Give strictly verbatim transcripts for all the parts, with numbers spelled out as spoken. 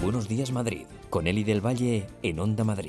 Buenos Días Madrid, con Eli del Valle en Onda Madrid.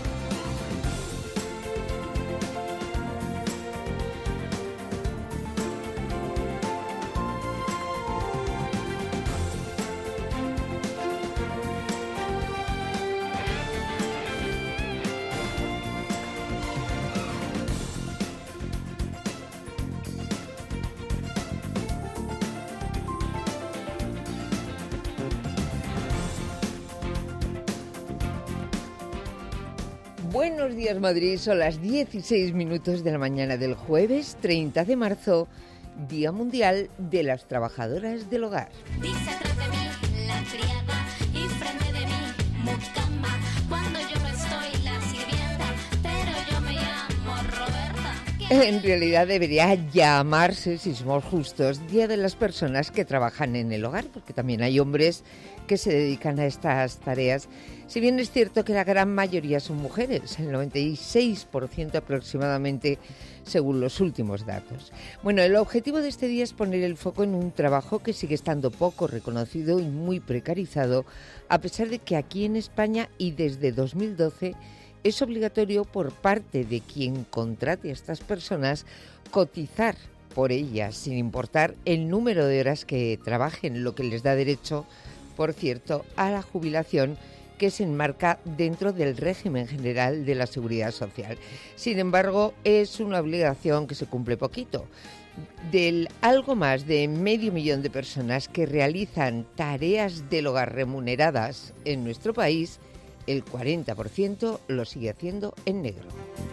Buenos días Madrid, son las dieciséis minutos de la mañana del jueves treinta de marzo, Día Mundial de las Trabajadoras del Hogar. Dice atrás de mí la criada y frente de mí mucama. Cuando yo no estoy la sirvienta, pero yo me llamo Roberta. En realidad debería llamarse, si somos justos, Día de las Personas que Trabajan en el Hogar, porque también hay hombres que se dedican a estas tareas. Si bien es cierto que la gran mayoría son mujeres, el noventa y seis por ciento aproximadamente, según los últimos datos. Bueno, el objetivo de este día es poner el foco en un trabajo que sigue estando poco reconocido y muy precarizado, a pesar de que aquí en España y desde dos mil doce es obligatorio por parte de quien contrate a estas personas cotizar por ellas, sin importar el número de horas que trabajen, lo que les da derecho, por cierto, a la jubilación, que se enmarca dentro del régimen general de la Seguridad Social. Sin embargo, es una obligación que se cumple poquito. Del algo más de medio millón de personas que realizan tareas del hogar remuneradas en nuestro país, el cuarenta por ciento lo sigue haciendo en negro.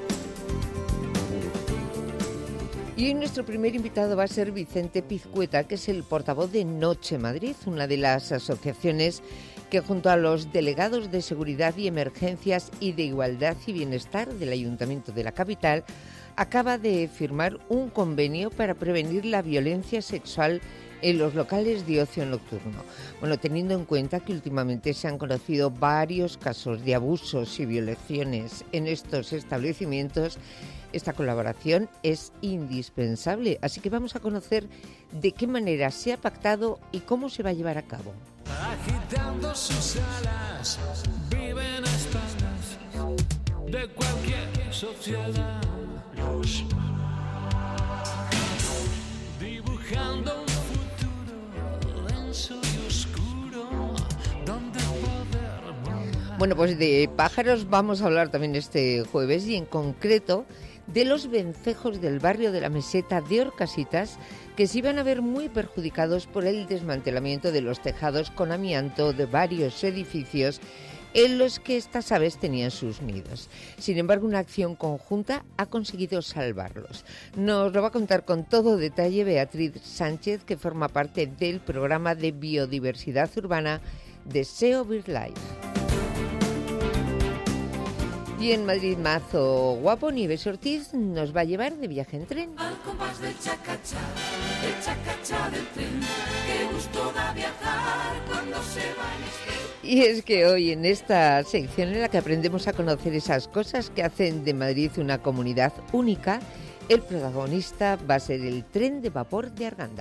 Y hoy nuestro primer invitado va a ser Vicente Pizcueta, que es el portavoz de Noche Madrid, una de las asociaciones que junto a los delegados de Seguridad y Emergencias y de Igualdad y Bienestar del Ayuntamiento de la capital acaba de firmar un convenio para prevenir la violencia sexual en los locales de ocio nocturno. Bueno, teniendo en cuenta que últimamente se han conocido varios casos de abusos y violaciones en estos establecimientos, esta colaboración es indispensable. Así que vamos a conocer de qué manera se ha pactado y cómo se va a llevar a cabo. Agitando sus alas, viven a espaldas de cualquier sociedad. Dibujando un futuro denso y oscuro donde poder volar. Bueno, pues de pájaros vamos a hablar también este jueves y en concreto de los vencejos del barrio de la Meseta de Orcasitas, que se iban a ver muy perjudicados por el desmantelamiento de los tejados con amianto de varios edificios en los que estas aves tenían sus nidos. Sin embargo, una acción conjunta ha conseguido salvarlos. Nos lo va a contar con todo detalle Beatriz Sánchez, que forma parte del programa de biodiversidad urbana de SEO BirdLife. Y en Madrid Mazo Guapo, Nieves Ortiz nos va a llevar de viaje en tren. Al compás del chacachá, el chacachá del tren, qué gusto da viajar cuando se va en este. Y es que hoy en esta sección en la que aprendemos a conocer esas cosas que hacen de Madrid una comunidad única, el protagonista va a ser el tren de vapor de Arganda.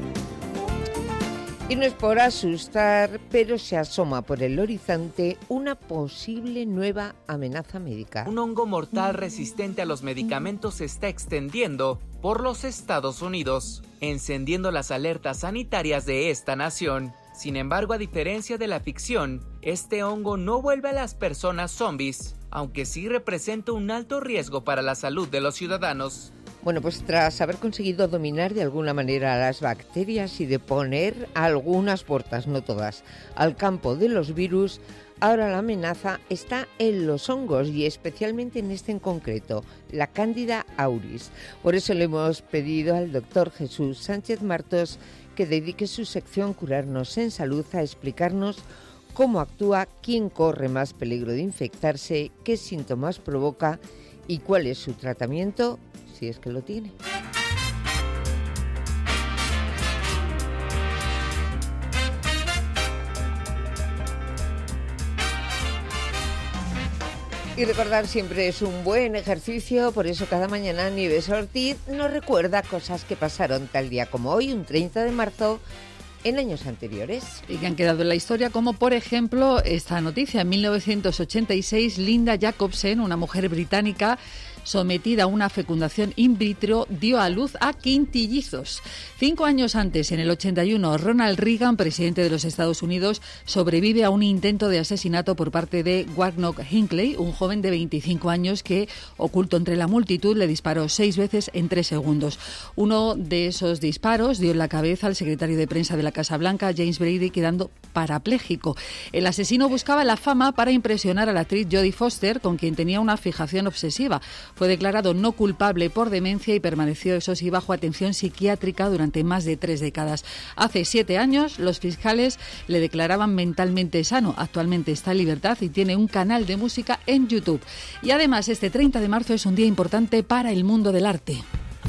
Y no es por asustar, pero se asoma por el horizonte una posible nueva amenaza médica. Un hongo mortal resistente a los medicamentos se está extendiendo por los Estados Unidos, encendiendo las alertas sanitarias de esta nación. Sin embargo, a diferencia de la ficción, este hongo no vuelve a las personas zombies, aunque sí representa un alto riesgo para la salud de los ciudadanos. Bueno, pues tras haber conseguido dominar de alguna manera a las bacterias y de poner algunas puertas, no todas, al campo de los virus, ahora la amenaza está en los hongos y especialmente en este en concreto, la Cándida auris. Por eso le hemos pedido al doctor Jesús Sánchez Martos que dedique su sección Curarnos en Salud a explicarnos cómo actúa, quién corre más peligro de infectarse, qué síntomas provoca y cuál es su tratamiento, si es que lo tiene. Y recordar siempre es un buen ejercicio, por eso cada mañana Nieves Ortiz nos recuerda cosas que pasaron tal día como hoy, un treinta de marzo, en años anteriores. Y que han quedado en la historia, como por ejemplo esta noticia. En mil novecientos ochenta y seis, Linda Jacobsen, una mujer británica sometida a una fecundación in vitro, dio a luz a quintillizos. Cinco años antes, en el ochenta y uno, Ronald Reagan, presidente de los Estados Unidos, sobrevive a un intento de asesinato por parte de Warnock Hinckley, un joven de veinticinco años que, oculto entre la multitud, le disparó seis veces en tres segundos. Uno de esos disparos dio en la cabeza al secretario de prensa de la Casa Blanca, James Brady, quedando parapléjico. El asesino buscaba la fama para impresionar a la actriz Jodie Foster, con quien tenía una fijación obsesiva. Fue declarado no culpable por demencia y permaneció, eso sí, bajo atención psiquiátrica durante más de tres décadas. Hace siete años, los fiscales le declaraban mentalmente sano. Actualmente está en libertad y tiene un canal de música en YouTube. Y además, este treinta de marzo es un día importante para el mundo del arte,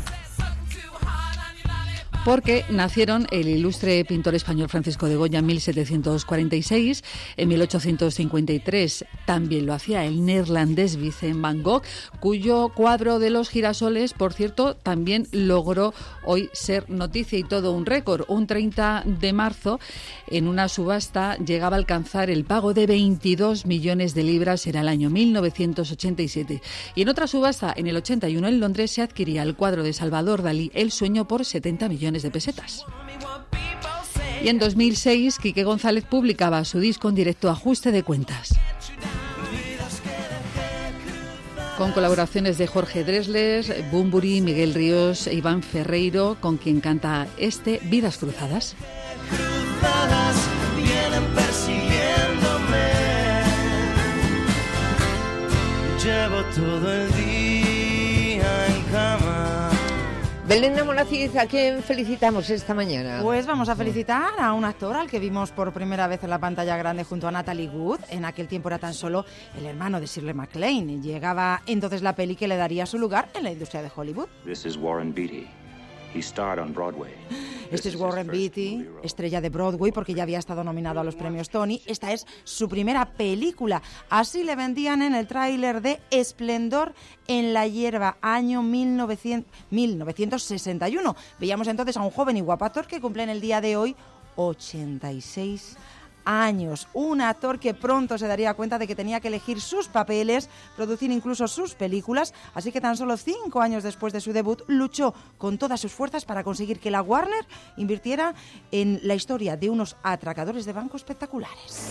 porque nacieron el ilustre pintor español Francisco de Goya en mil setecientos cuarenta y seis, en mil ochocientos cincuenta y tres también lo hacía el neerlandés Vincent van Gogh, cuyo cuadro de los girasoles, por cierto, también logró hoy ser noticia y todo un récord. Un treinta de marzo, en una subasta, llegaba a alcanzar el pago de veintidós millones de libras, era el año mil novecientos ochenta y siete. Y en otra subasta, en el ochenta y uno, en Londres, se adquiría el cuadro de Salvador Dalí, El sueño, por setenta millones de pesetas. Y en dos mil seis, Quique González publicaba su disco en directo, Ajuste de Cuentas, con colaboraciones de Jorge Drexler, Bunbury, Miguel Ríos e Iván Ferreiro, con quien canta este Vidas Cruzadas. Cruzadas vienen persiguiéndome. Llevo todo el día en cama. Belén Amonaciz, ¿a quién felicitamos esta mañana? Pues vamos a felicitar a un actor al que vimos por primera vez en la pantalla grande junto a Natalie Wood. En aquel tiempo era tan solo el hermano de Shirley MacLaine. Llegaba entonces la peli que le daría su lugar en la industria de Hollywood. This is Warren Beatty. He starred on Broadway. Este es Warren Beatty, estrella de Broadway, porque ya había estado nominado a los premios Tony. Esta es su primera película. Así le vendían en el tráiler de Esplendor en la hierba, año mil novecientos sesenta y uno. Veíamos entonces a un joven y guapo actor que cumple en el día de hoy ochenta y seis años. Un actor que pronto se daría cuenta de que tenía que elegir sus papeles, producir incluso sus películas, así que tan solo cinco años después de su debut luchó con todas sus fuerzas para conseguir que la Warner invirtiera en la historia de unos atracadores de banco espectaculares.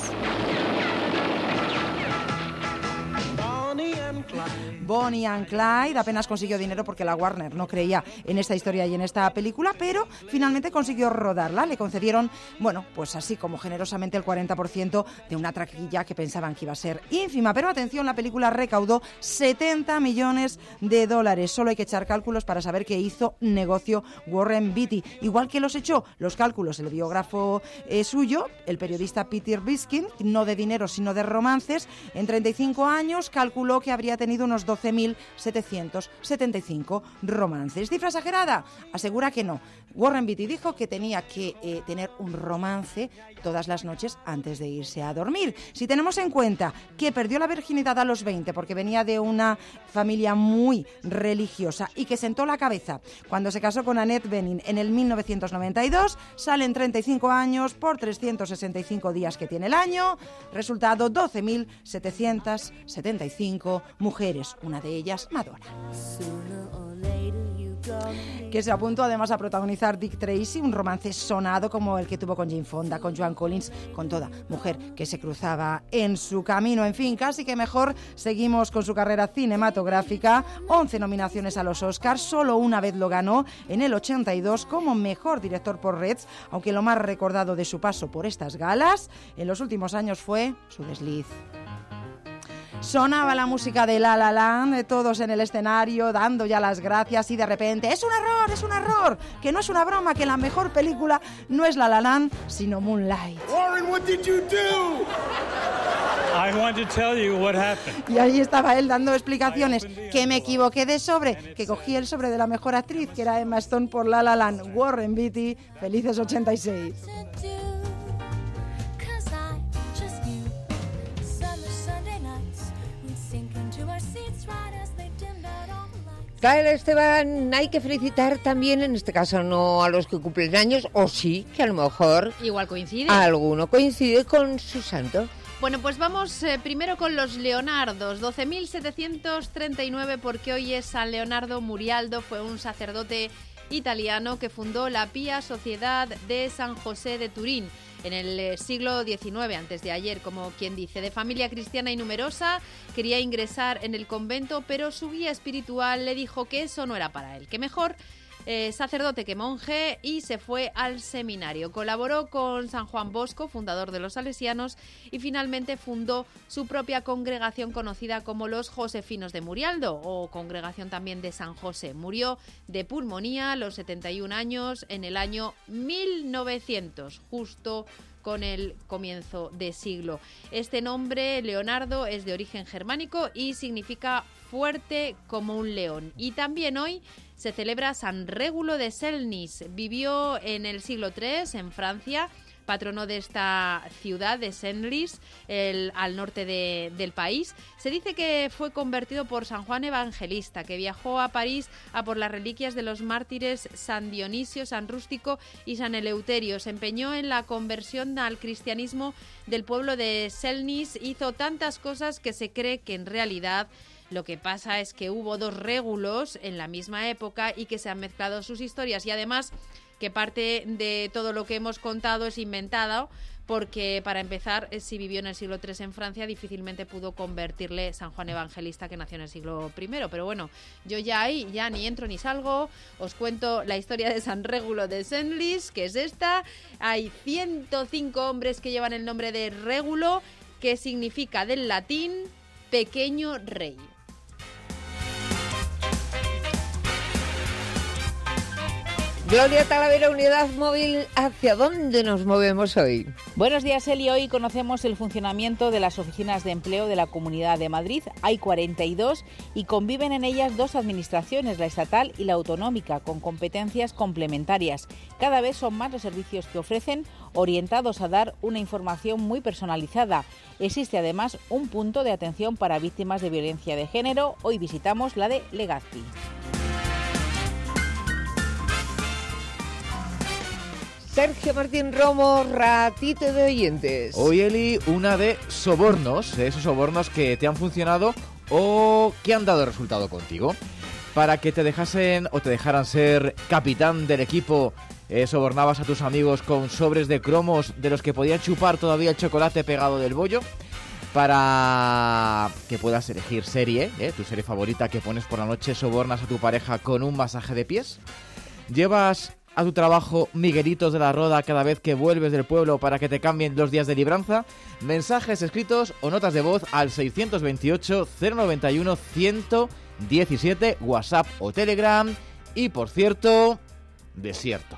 Bonnie and Clyde apenas consiguió dinero porque la Warner no creía en esta historia y en esta película, pero finalmente consiguió rodarla. Le concedieron, bueno, pues así como generosamente el cuarenta por ciento de una taquilla que pensaban que iba a ser ínfima. Pero atención, la película recaudó setenta millones de dólares. Solo hay que echar cálculos para saber que hizo negocio Warren Beatty. Igual que los echó los cálculos el biógrafo eh, suyo, el periodista Peter Biskin, no de dinero sino de romances. En treinta y cinco años calculó que habría tenido unos doce mil setecientos setenta y cinco romances. ¿Cifra exagerada? Asegura que no. Warren Beatty dijo que tenía que eh, tener un romance todas las noches antes de irse a dormir. Si tenemos en cuenta que perdió la virginidad a los veinte porque venía de una familia muy religiosa y que sentó la cabeza cuando se casó con Annette Bening en el mil novecientos noventa y dos, salen treinta y cinco años por trescientos sesenta y cinco días que tiene el año. Resultado, doce mil setecientos setenta y cinco mujeres, una de ellas Madonna, que se apuntó además a protagonizar Dick Tracy, un romance sonado como el que tuvo con Jane Fonda, con Joan Collins, con toda mujer que se cruzaba en su camino. En fin, casi que mejor. Seguimos con su carrera cinematográfica. once nominaciones a los Oscars, solo una vez lo ganó en el ochenta y dos como mejor director por Reds, aunque lo más recordado de su paso por estas galas en los últimos años fue su desliz. Sonaba la música de La La Land, todos en el escenario dando ya las gracias y de repente ¡es un error, es un error! Que no es una broma, que la mejor película no es La La Land, sino Moonlight. Warren, what did you do? I want to tell you what happened. Y ahí estaba él dando explicaciones, que me equivoqué de sobre, que cogí el sobre de la mejor actriz, que era Emma Stone por La La Land. Warren Beatty, felices ochenta y seis. Claro, Esteban, hay que felicitar también, en este caso no a los que cumplen años, o sí, que a lo mejor igual coincide. Alguno coincide con su santo. Bueno, pues vamos eh, primero con los Leonardos, doce mil setecientos treinta y nueve, porque hoy es San Leonardo Murialdo, fue un sacerdote italiano que fundó la Pía Sociedad de San José de Turín en el siglo diecinueve, antes de ayer, como quien dice. De familia cristiana y numerosa, quería ingresar en el convento, pero su guía espiritual le dijo que eso no era para él, que mejor eh, sacerdote que monje, y se fue al seminario. Colaboró con San Juan Bosco, fundador de los salesianos, y finalmente fundó su propia congregación conocida como los Josefinos de Murialdo, o congregación también de San José. Murió de pulmonía a los setenta y un años en el año mil novecientos, justo con el comienzo de siglo. Este nombre, Leonardo, es de origen germánico y significa fuerte como un león. Y también hoy se celebra San Régulo de Selnis. Vivió en el siglo tercero en Francia, patrono de esta ciudad de Senlis, el, al norte de, del país. Se dice que fue convertido por San Juan Evangelista, que viajó a París a por las reliquias de los mártires San Dionisio, San Rústico y San Eleuterio. Se empeñó en la conversión al cristianismo del pueblo de Selnis. Hizo tantas cosas que se cree que en realidad lo que pasa es que hubo dos régulos en la misma época y que se han mezclado sus historias, y además que parte de todo lo que hemos contado es inventada, porque para empezar, si vivió en el siglo tercero en Francia, difícilmente pudo convertirle San Juan Evangelista, que nació en el siglo primero. Pero bueno, yo ya ahí ya ni entro ni salgo. Os cuento la historia de San Régulo de Senlis, que es esta. Hay ciento cinco hombres que llevan el nombre de Régulo, que significa del latín pequeño rey. Gloria Talavera, Unidad Móvil, ¿hacia dónde nos movemos hoy? Buenos días, Eli. Hoy conocemos el funcionamiento de las oficinas de empleo de la Comunidad de Madrid. Hay cuarenta y dos y conviven en ellas dos administraciones, la estatal y la autonómica, con competencias complementarias. Cada vez son más los servicios que ofrecen, orientados a dar una información muy personalizada. Existe además un punto de atención para víctimas de violencia de género. Hoy visitamos la de Legazpi. Sergio Martín Romo, ratito de oyentes. Hoy, Eli, una de sobornos, esos sobornos que te han funcionado o que han dado resultado contigo. Para que te dejasen o te dejaran ser capitán del equipo, eh, sobornabas a tus amigos con sobres de cromos de los que podían chupar todavía el chocolate pegado del bollo. Para que puedas elegir serie, eh, tu serie favorita que pones por la noche, sobornas a tu pareja con un masaje de pies. Llevas a tu trabajo Miguelitos de la Roda cada vez que vuelves del pueblo para que te cambien los días de libranza. Mensajes escritos o notas de voz al seiscientos veintiocho, cero noventa y uno, ciento diecisiete, WhatsApp o Telegram. Y por cierto, desierto.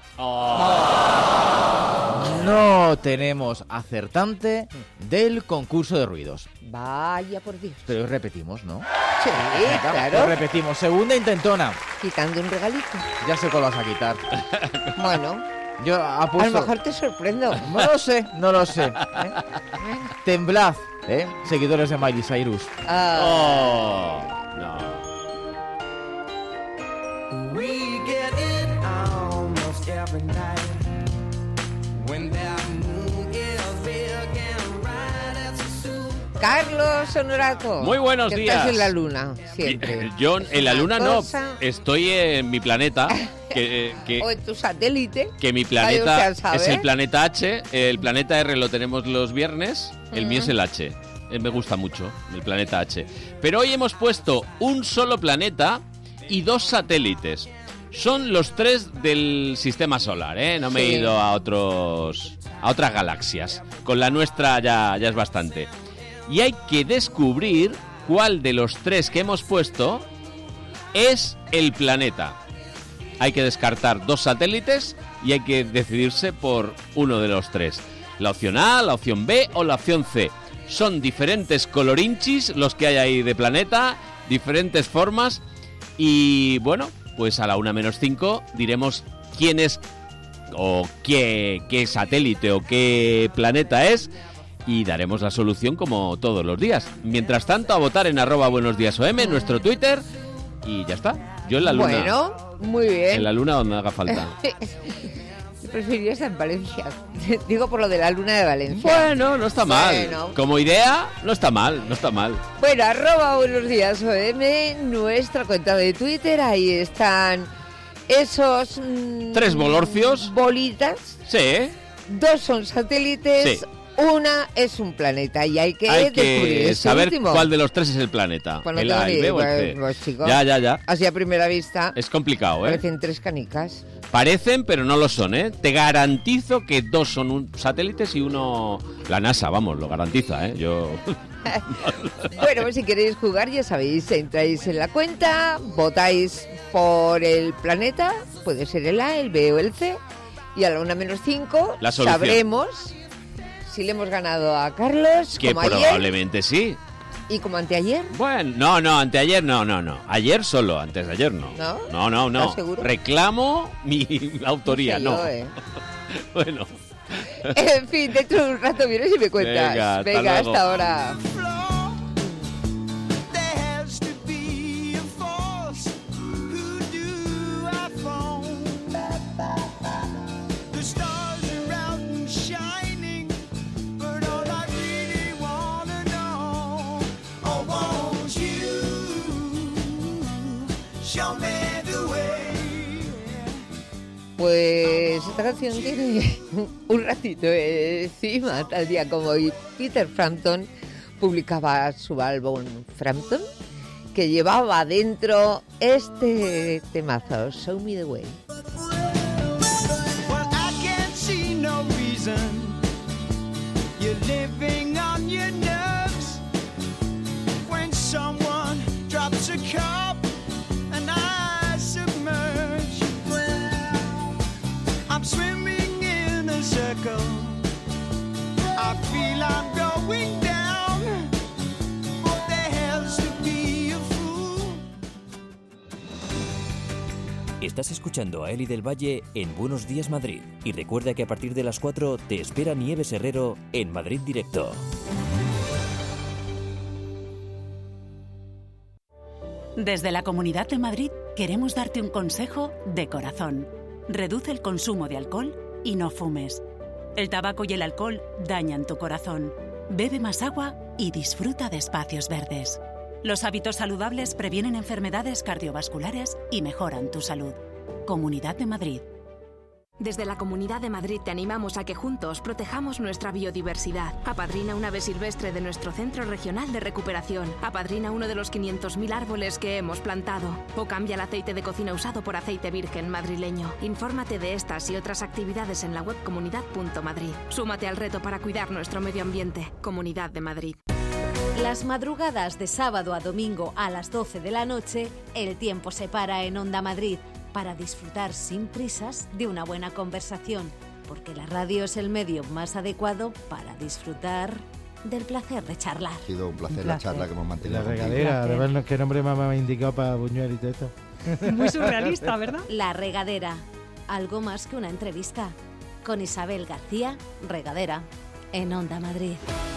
Oh. No tenemos acertante del concurso de ruidos. Vaya por Dios. Pero repetimos, ¿no? Sí, claro. Lo repetimos. Segunda intentona. Quitando un regalito. Ya sé cuál vas a quitar. Bueno. Yo apuesto... A lo mejor te sorprendo. No lo sé, no lo sé. ¿eh? Temblad, ¿eh? Seguidores de Miley Cyrus. Ah. Oh, no. We get it almost every night when that moon is big and bright as a soup. Carlos Honorato. Muy buenos que días. Estás en la luna, siempre. Yo en la luna no, cosa... estoy en mi planeta. Que, que, o en tu satélite. Que mi planeta es el planeta H, el planeta R lo tenemos los viernes, el uh-huh. mío es el H. Me gusta mucho, el planeta H. Pero hoy hemos puesto un solo planeta y dos satélites. Son los tres del sistema solar, ¿eh? No me sí. he ido a otros a otras galaxias. Con la nuestra ya, ya es bastante. Y hay que descubrir cuál de los tres que hemos puesto es el planeta. Hay que descartar dos satélites y hay que decidirse por uno de los tres. La opción A, la opción B o la opción C. Son diferentes colorinchis los que hay ahí de planeta, diferentes formas. Y bueno, pues a la una menos cinco diremos quién es o qué, qué satélite o qué planeta es y daremos la solución como todos los días. Mientras tanto, a votar en arroba buenos días O M, nuestro Twitter, y ya está. Yo en la luna. Bueno, muy bien. En la luna donde haga falta. Preferiría estar en Valencia. Digo por lo de la luna de Valencia. Bueno, no está mal. Bueno. Como idea, no está mal, no está mal. Bueno, arroba buenos días O M, nuestra cuenta de Twitter, ahí están esos... Mmm, Tres bolorcios. Bolitas. Sí. Dos son satélites. Sí. Una es un planeta y hay que Hay descubrir que ese saber último. cuál de los tres es el planeta. Pues no el tengo A, ni el B o el idea, C. pues, chicos, Ya, ya, ya. Así a primera vista. Es complicado, ¿eh? Parecen tres canicas. Parecen, pero no lo son, ¿eh? Te garantizo que dos son un satélites y uno... La NASA, vamos, lo garantiza, ¿eh? Yo... Bueno, pues si queréis jugar, ya sabéis, entráis en la cuenta, votáis por el planeta, puede ser el A, el B o el C, y a la una menos cinco La solución. sabremos si le hemos ganado a Carlos, Que como probablemente ayer, sí. y como anteayer. Bueno, no, no, anteayer no, no, no. Ayer solo, antes de ayer no. ¿No? No, no, no. ¿Estás seguro? Reclamo mi autoría, No sé no. yo, ¿eh? Bueno. En fin, dentro de un rato vienes y me cuentas. Venga, hasta Venga, luego. hasta ahora. Pues esta canción tiene un ratito encima, tal día como hoy. Peter Frampton publicaba su álbum Frampton, que llevaba dentro este temazo, Show Me the Way. Well, I can't see no reason you're living on your nerves when someone drops a cup and I submerge. I'm swimming in a circle. I feel I'm going down. There has to be a fool. Estás escuchando a Eli del Valle en Buenos Días Madrid. Y recuerda que a partir de las cuatro te espera Nieves Herrero en Madrid Directo. Desde la Comunidad de Madrid queremos darte un consejo de corazón. Reduce el consumo de alcohol y no fumes. El tabaco y el alcohol dañan tu corazón. Bebe más agua y disfruta de espacios verdes. Los hábitos saludables previenen enfermedades cardiovasculares y mejoran tu salud. Comunidad de Madrid. Desde la Comunidad de Madrid te animamos a que juntos protejamos nuestra biodiversidad. Apadrina un ave silvestre de nuestro Centro Regional de Recuperación. Apadrina uno de los quinientos mil árboles que hemos plantado. O cambia el aceite de cocina usado por aceite virgen madrileño. Infórmate de estas y otras actividades en la web comunidad punto madrid. Súmate al reto para cuidar nuestro medio ambiente. Comunidad de Madrid. Las madrugadas de sábado a domingo a las doce de la noche, el tiempo se para en Onda Madrid para disfrutar sin prisas de una buena conversación, porque la radio es el medio más adecuado para disfrutar del placer de charlar. Ha sido un placer, Un la placer. charla que hemos mantenido. La contigo. regadera, además, qué nombre más me ha indicado para Buñuel y todo esto. Muy surrealista, ¿verdad? La Regadera, algo más que una entrevista, con Isabel García, Regadera, en Onda Madrid.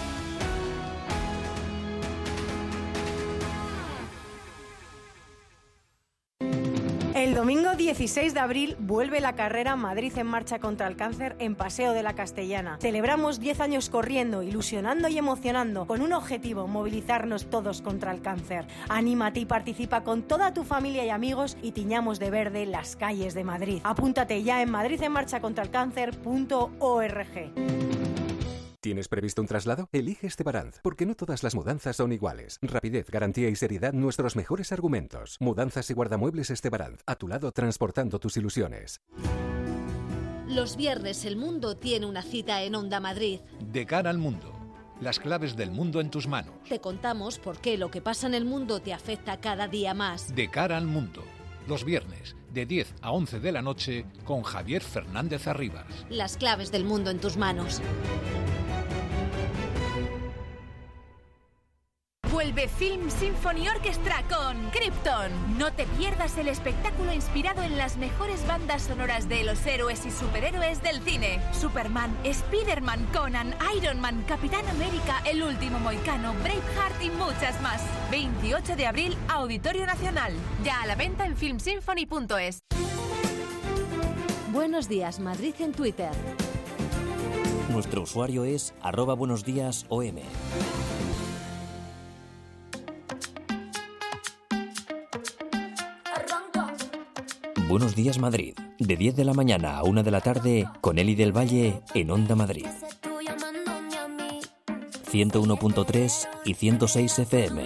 El domingo dieciséis de abril vuelve la carrera Madrid en Marcha contra el Cáncer en Paseo de la Castellana. Celebramos diez años corriendo, ilusionando y emocionando, con un objetivo: movilizarnos todos contra el cáncer. Anímate y participa con toda tu familia y amigos y tiñamos de verde las calles de Madrid. Apúntate ya en madrid en marcha contra el cáncer punto org. ¿Tienes previsto un traslado? Elige Estebaranz, porque no todas las mudanzas son iguales. Rapidez, garantía y seriedad, nuestros mejores argumentos. Mudanzas y guardamuebles Estebaranz, a tu lado transportando tus ilusiones. Los viernes el mundo tiene una cita en Onda Madrid. De cara al mundo. Las claves del mundo en tus manos. Te contamos por qué lo que pasa en el mundo te afecta cada día más. De cara al mundo. Los viernes, de diez a once de la noche, con Javier Fernández Arribas. Las claves del mundo en tus manos. Vuelve Film Symphony Orchestra con Krypton. No te pierdas el espectáculo inspirado en las mejores bandas sonoras de los héroes y superhéroes del cine. Superman, Spider-Man, Conan, Iron Man, Capitán América, El Último Mohicano, Braveheart y muchas más. veintiocho de abril, Auditorio Nacional. Ya a la venta en film symphony punto es. Buenos días, Madrid en Twitter. Nuestro usuario es arroba buenos días O M. Buenos días Madrid, de diez de la mañana a una de la tarde, con Eli del Valle en Onda Madrid. ciento uno punto tres y ciento seis F M.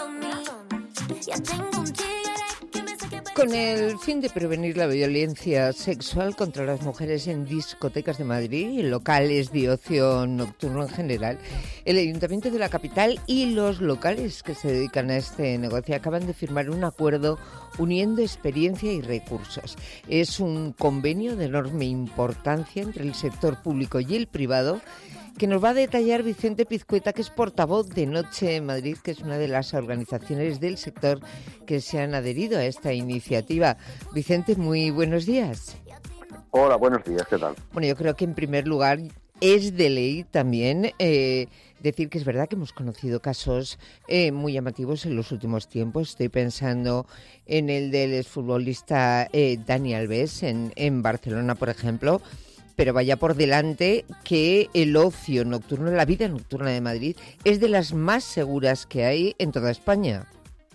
Con el fin de prevenir la violencia sexual contra las mujeres en discotecas de Madrid y locales de ocio nocturno en general, el Ayuntamiento de la capital y los locales que se dedican a este negocio acaban de firmar un acuerdo uniendo experiencia y recursos. Es un convenio de enorme importancia entre el sector público y el privado, que nos va a detallar Vicente Pizcueta, que es portavoz de Noche en Madrid, que es una de las organizaciones del sector que se han adherido a esta iniciativa. Vicente, muy buenos días. Hola, buenos días, ¿qué tal? Bueno, yo creo que en primer lugar es de ley también eh, decir que es verdad que hemos conocido casos eh, muy llamativos en los últimos tiempos. Estoy pensando en el del exfutbolista eh, Dani Alves en, en Barcelona, por ejemplo. Pero vaya por delante que el ocio nocturno, la vida nocturna de Madrid, es de las más seguras que hay en toda España.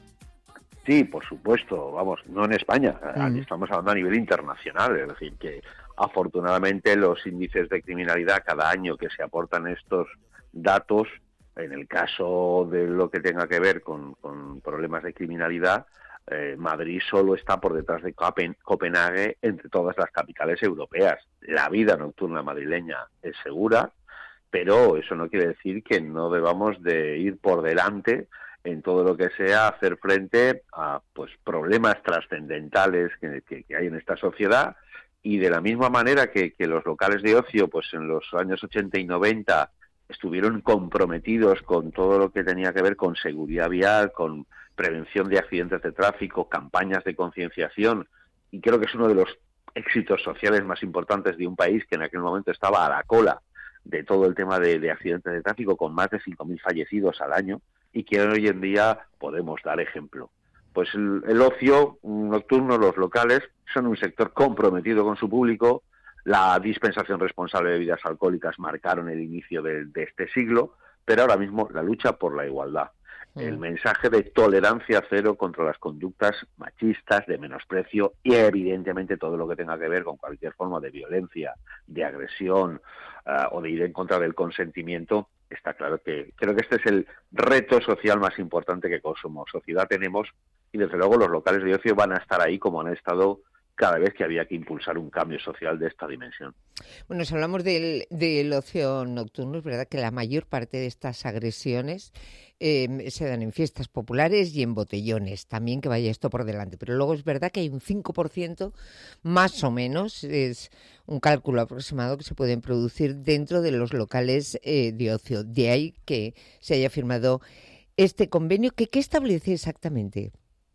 Sí, por supuesto, vamos, no en España, Mm. estamos hablando a nivel internacional, es decir, que afortunadamente los índices de criminalidad cada año que se aportan estos datos, en el caso de lo que tenga que ver con, con problemas de criminalidad, Eh, Madrid solo está por detrás de Copen- Copenhague entre todas las capitales europeas. La vida nocturna madrileña es segura, pero eso no quiere decir que no debamos de ir por delante en todo lo que sea hacer frente a pues problemas trascendentales que, que, que hay en esta sociedad, y de la misma manera que, que los locales de ocio pues en los años ochenta y noventa estuvieron comprometidos con todo lo que tenía que ver con seguridad vial, con prevención de accidentes de tráfico, campañas de concienciación, y creo que es uno de los éxitos sociales más importantes de un país que en aquel momento estaba a la cola de todo el tema de, de accidentes de tráfico, con más de cinco mil fallecidos al año, y que hoy en día podemos dar ejemplo. Pues el, el ocio nocturno, los locales, son un sector comprometido con su público. La dispensación responsable de bebidas alcohólicas marcaron el inicio de, de este siglo, pero ahora mismo la lucha por la igualdad. El mensaje de tolerancia cero contra las conductas machistas, de menosprecio y evidentemente todo lo que tenga que ver con cualquier forma de violencia, de agresión uh, o de ir en contra del consentimiento. Está claro que creo que este es el reto social más importante que como sociedad tenemos, y desde luego los locales de ocio van a estar ahí como han estado cada vez que había que impulsar un cambio social de esta dimensión. Bueno, si hablamos del, del ocio nocturno, es verdad que la mayor parte de estas agresiones eh, se dan en fiestas populares y en botellones, también que vaya esto por delante. Pero luego es verdad que hay un cinco por ciento, más o menos, es un cálculo aproximado, que se pueden producir dentro de los locales eh, de ocio. De ahí que se haya firmado este convenio, que ¿qué establece exactamente?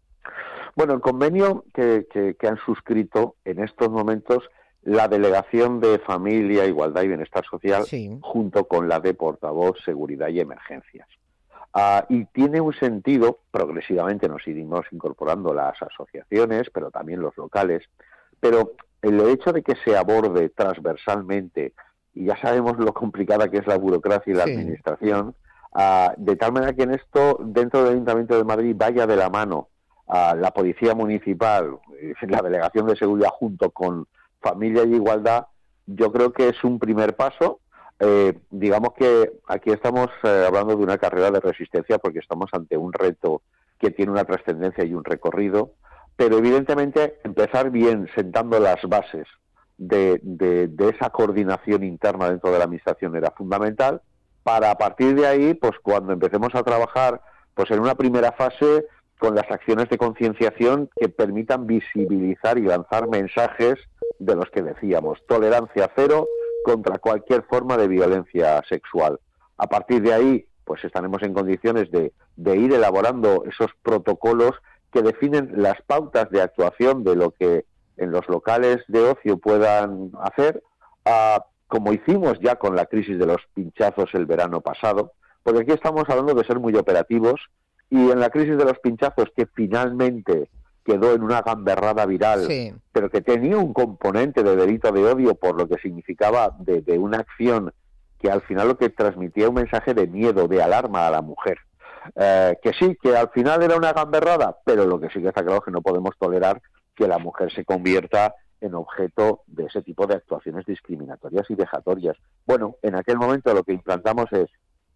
Bueno, el convenio que, que, que han suscrito en estos momentos la Delegación de Familia, Igualdad y Bienestar Social, sí, junto con la de Portavoz, Seguridad y Emergencias. Uh, y tiene un sentido, progresivamente nos iremos incorporando las asociaciones, pero también los locales, pero el hecho de que se aborde transversalmente, y ya sabemos lo complicada que es la burocracia y la sí. administración, uh, de tal manera que en esto, dentro del Ayuntamiento de Madrid, vaya de la mano a la Policía Municipal, la Delegación de Seguridad junto con Familia y Igualdad, yo creo que es un primer paso. Eh, digamos que aquí estamos eh, hablando de una carrera de resistencia, porque estamos ante un reto que tiene una trascendencia y un recorrido, pero evidentemente empezar bien sentando las bases de, de, de esa coordinación interna dentro de la Administración era fundamental, para a partir de ahí, pues cuando empecemos a trabajar pues en una primera fase con las acciones de concienciación que permitan visibilizar y lanzar mensajes de los que decíamos, tolerancia cero contra cualquier forma de violencia sexual. A partir de ahí, pues pues estaremos en condiciones de, de ir elaborando esos protocolos que definen las pautas de actuación de lo que en los locales de ocio puedan hacer, uh, como hicimos ya con la crisis de los pinchazos el verano pasado, porque aquí estamos hablando de ser muy operativos, y en la crisis de los pinchazos, que finalmente quedó en una gamberrada viral, sí, pero que tenía un componente de delito de odio por lo que significaba de, de una acción que al final lo que transmitía un mensaje de miedo, de alarma a la mujer. Eh, que sí, que al final era una gamberrada, pero lo que sí que está claro es que no podemos tolerar que la mujer se convierta en objeto de ese tipo de actuaciones discriminatorias y vejatorias. Bueno, en aquel momento lo que implantamos es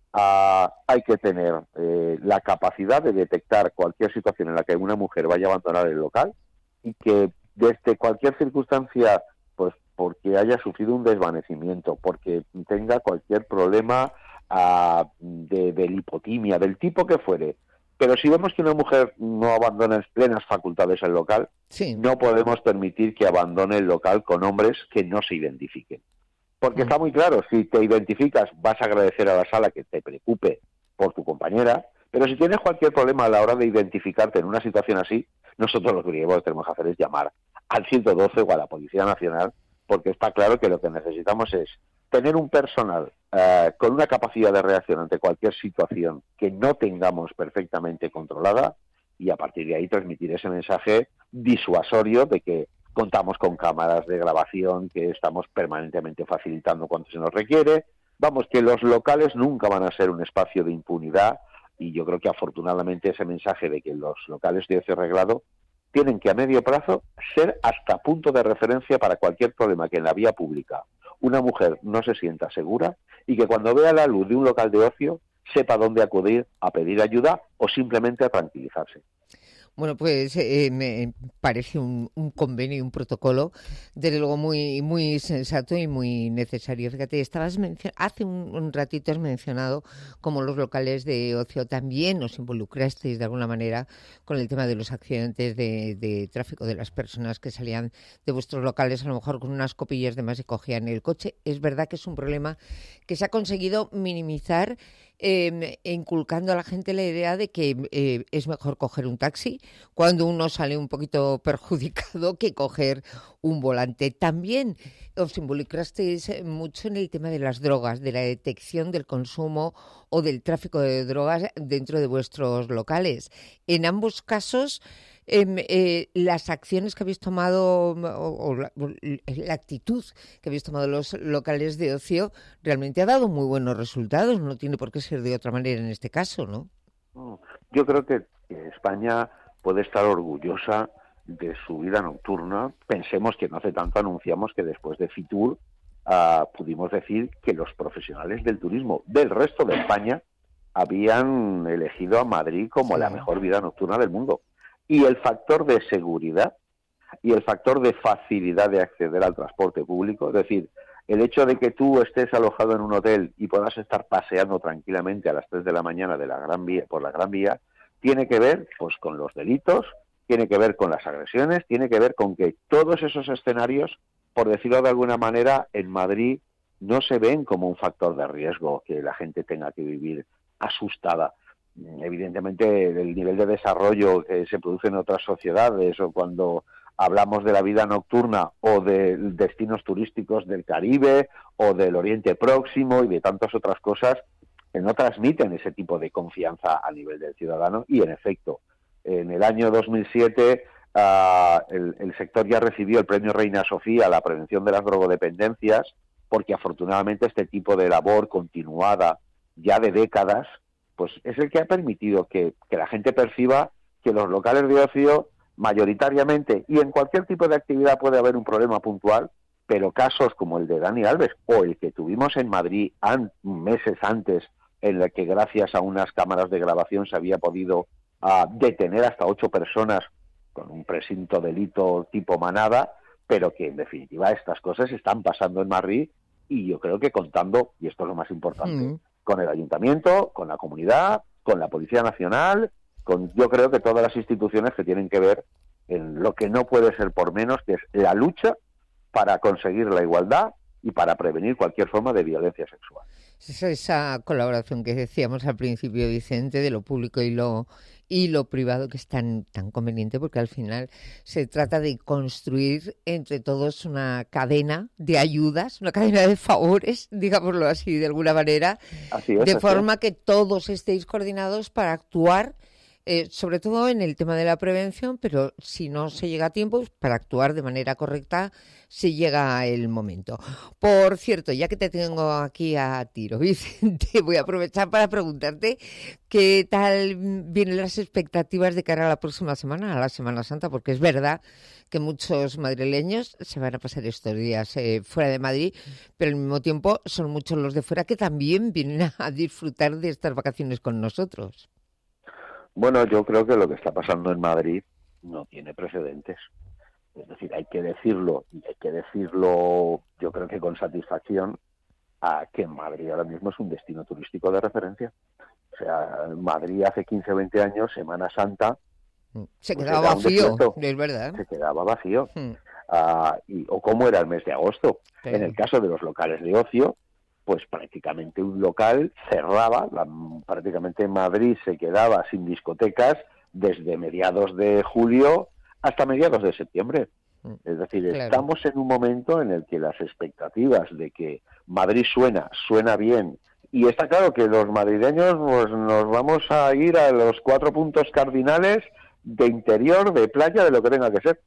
Uh, hay que tener eh, la capacidad de detectar cualquier situación en la que una mujer vaya a abandonar el local y que desde cualquier circunstancia, pues porque haya sufrido un desvanecimiento, porque tenga cualquier problema uh, de, de lipotimia, del tipo que fuere, pero si vemos que una mujer no abandona en plenas facultades el local, sí, no podemos permitir que abandone el local con hombres que no se identifiquen. Porque está muy claro, si te identificas vas a agradecer a la sala que te preocupe por tu compañera, pero si tienes cualquier problema a la hora de identificarte en una situación así, nosotros lo que tenemos que hacer es llamar al ciento doce o a la Policía Nacional, porque está claro que lo que necesitamos es tener un personal eh, con una capacidad de reacción ante cualquier situación que no tengamos perfectamente controlada, y a partir de ahí transmitir ese mensaje disuasorio de que contamos con cámaras de grabación que estamos permanentemente facilitando cuando se nos requiere. Vamos, que los locales nunca van a ser un espacio de impunidad, y yo creo que afortunadamente ese mensaje de que los locales de ocio reglado tienen que a medio plazo ser hasta punto de referencia para cualquier problema que en la vía pública una mujer no se sienta segura, y que cuando vea la luz de un local de ocio sepa dónde acudir a pedir ayuda o simplemente a tranquilizarse. Bueno, pues eh, me parece un, un convenio, un protocolo, desde luego muy muy sensato y muy necesario. Fíjate, estabas mencio- hace un, un ratito has mencionado cómo los locales de ocio también os involucrasteis de alguna manera con el tema de los accidentes de, de tráfico de las personas que salían de vuestros locales, a lo mejor con unas copillas de más y cogían el coche. Es verdad que es un problema que se ha conseguido minimizar, Eh, inculcando a la gente la idea de que eh, es mejor coger un taxi cuando uno sale un poquito perjudicado que coger un volante. También os involucrasteis mucho en el tema de las drogas, de la detección del consumo o del tráfico de drogas dentro de vuestros locales. En ambos casos, Eh, eh, las acciones que habéis tomado o, o la, la actitud que habéis tomado los locales de ocio realmente ha dado muy buenos resultados. No tiene por qué ser de otra manera en este caso, ¿no? Yo creo que España puede estar orgullosa de su vida nocturna. Pensemos que no hace tanto anunciamos que después de Fitur uh, pudimos decir que los profesionales del turismo del resto de España habían elegido a Madrid como sí. la mejor vida nocturna del mundo. Y el factor de seguridad y el factor de facilidad de acceder al transporte público, es decir, el hecho de que tú estés alojado en un hotel y puedas estar paseando tranquilamente a las tres de la mañana de la Gran Vía, por la Gran Vía, tiene que ver pues con los delitos, tiene que ver con las agresiones, tiene que ver con que todos esos escenarios, por decirlo de alguna manera, en Madrid no se ven como un factor de riesgo que la gente tenga que vivir asustada. Evidentemente, el nivel de desarrollo que se produce en otras sociedades, o cuando hablamos de la vida nocturna o de destinos turísticos del Caribe o del Oriente Próximo y de tantas otras cosas, que no transmiten ese tipo de confianza a nivel del ciudadano. Y, en efecto, en el año dos mil siete uh, el, el sector ya recibió el premio Reina Sofía a la prevención de las drogodependencias, porque afortunadamente este tipo de labor continuada ya de décadas pues es el que ha permitido que, que la gente perciba que los locales de ocio mayoritariamente, y en cualquier tipo de actividad puede haber un problema puntual, pero casos como el de Dani Alves o el que tuvimos en Madrid an, meses antes, en el que gracias a unas cámaras de grabación se había podido uh, detener hasta ocho personas con un presunto delito tipo manada, pero que en definitiva estas cosas están pasando en Madrid, y yo creo que contando, y esto es lo más importante, mm. con el ayuntamiento, con la comunidad, con la Policía Nacional, con yo creo que todas las instituciones que tienen que ver en lo que no puede ser por menos, que es la lucha para conseguir la igualdad y para prevenir cualquier forma de violencia sexual. Es esa colaboración que decíamos al principio, Vicente, de lo público y lo y lo privado, que es tan, tan conveniente, porque al final se trata de construir entre todos una cadena de ayudas, una cadena de favores, digámoslo así de alguna manera, así es, de así forma es. que todos estéis coordinados para actuar, eh, sobre todo en el tema de la prevención, pero si no se llega a tiempo, para actuar de manera correcta si llega el momento. Por cierto, ya que te tengo aquí a tiro, Vicente, voy a aprovechar para preguntarte qué tal vienen las expectativas de cara a la próxima semana, a la Semana Santa, porque es verdad que muchos madrileños se van a pasar estos días eh, fuera de Madrid, pero al mismo tiempo son muchos los de fuera que también vienen a disfrutar de estas vacaciones con nosotros. Bueno, yo creo que lo que está pasando en Madrid no tiene precedentes. Es decir, hay que decirlo, y hay que decirlo, yo creo que con satisfacción, a que Madrid ahora mismo es un destino turístico de referencia. O sea, Madrid hace quince o veinte años, Semana Santa, se pues quedaba vacío, desierto, es verdad. Se quedaba vacío. Hmm. Uh, y, o cómo era el mes de agosto. Sí. En el caso de los locales de ocio, pues prácticamente un local cerraba, la, prácticamente Madrid se quedaba sin discotecas desde mediados de julio hasta mediados de septiembre. Es decir, claro. Estamos en un momento en el que las expectativas de que Madrid suena, suena bien, y está claro que los madrileños pues nos vamos a ir a los cuatro puntos cardinales de interior, de playa, de lo que tenga que ser,